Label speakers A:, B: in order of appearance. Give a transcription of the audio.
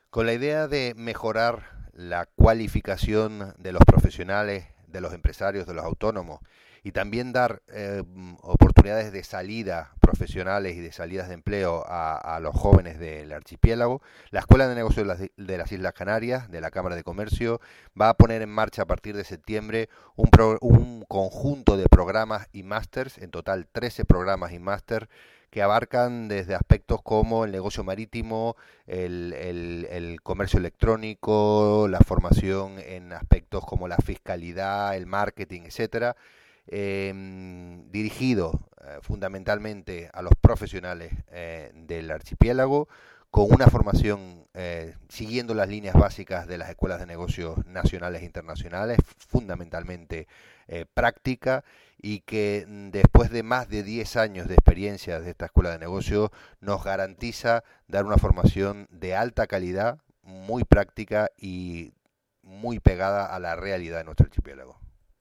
A: Con la idea de mejorar la cualificación de los profesionales, de los empresarios, de los autónomos y también dar oportunidades de salida profesionales y de salidas de empleo a los jóvenes del archipiélago, la Escuela de Negocios de las Islas Canarias, de la Cámara de Comercio, va a poner en marcha a partir de septiembre un conjunto de programas y másters, en total 13 programas y máster, que abarcan desde aspectos como el negocio marítimo, el comercio electrónico, la formación en aspectos como la fiscalidad, el marketing, etcétera, dirigido fundamentalmente a los profesionales del archipiélago, con una formación siguiendo las líneas básicas de las escuelas de negocios nacionales e internacionales, fundamentalmente práctica, y que después de más de 10 años de experiencia de esta escuela de negocios nos garantiza dar una formación de alta calidad, muy práctica y muy pegada a la realidad de nuestro archipiélago.